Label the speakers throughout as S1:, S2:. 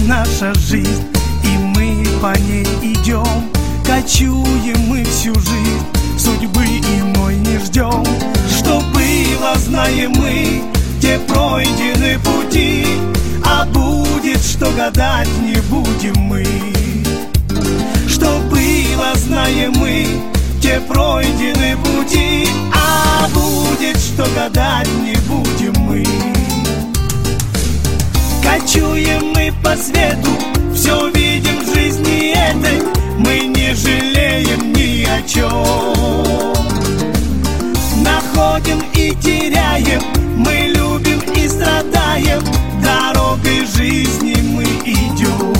S1: наша жизнь, и мы по ней идем. Кочуем мы всю жизнь, судьбы иной не ждем. Что было, знаем мы, те пройдены пути, а будет, что гадать не будем мы. Что было, знаем мы, те пройдены пути, а будет, что гадать не будем мы. Кочуем мы по свету, все видим в жизни этой, мы не жалеем ни о чем. Находим и теряем, мы любим и страдаем, дорогой жизни мы идем.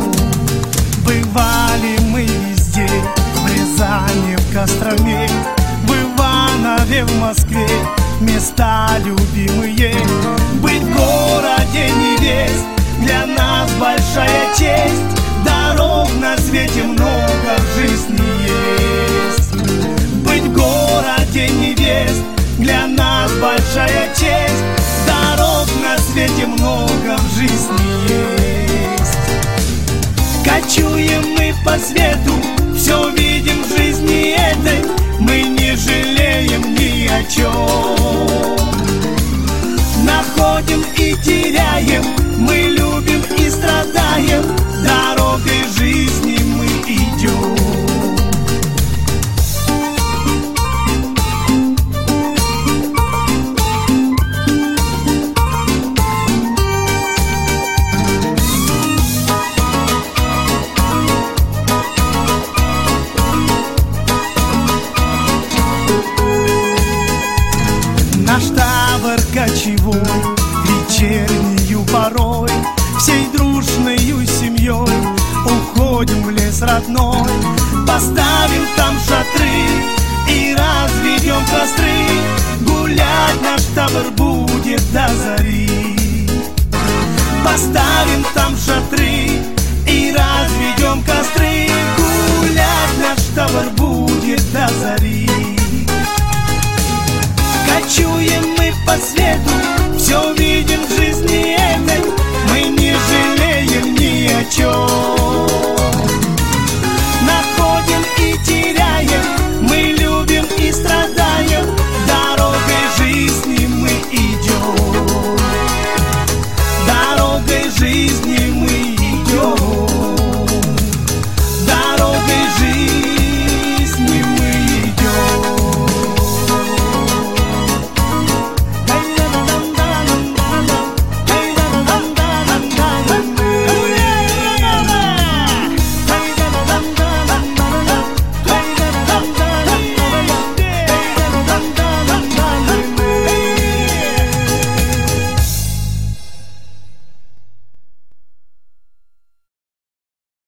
S1: Бывали мы везде, в Рязани, в Костроме, в Иванове, в Москве, места любимые. Быть в городе невест для нас большая честь, дорог на свете много в жизни есть. Быть в городе невест для нас большая честь, дорог на свете много в жизни есть. Кочуем мы по свету, все видим в жизни этой, мы не жалеем ни о чем. Находим и теряем, мы любим и страдаем, дорогой жизни мы идем. Наш табор кочевой, вечернею порой, всей дружною семьей уходим в лес родной, поставим там шатры